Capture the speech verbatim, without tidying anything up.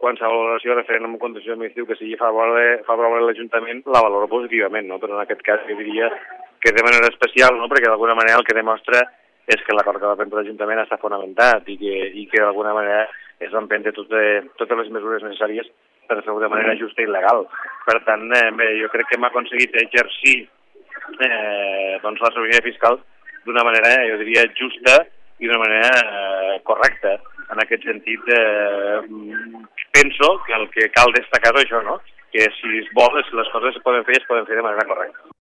qualsevol valoració referent a un contenciós administratiu que sigui favorable, favorable a l'Ajuntament, la valoro positivament, no? Però en aquest cas jo diria que de manera especial, no? Perquè d'alguna manera el que demostra és que l'acord que va prendre l'Ajuntament està fonamentat i que, i que d'alguna manera es van prendre totes, totes les mesures necessàries per fer-ho de manera justa i legal. Per tant, eh, bé, jo crec que hem aconseguit exercir eh, doncs la sobirania fiscal d'una manera, jo diria, justa i d'una manera eh, correcta. En aquest sentit, eh, penso que el que cal destacar és això, no? Que si es vol, les coses es poden fer i es poden fer de manera correcta.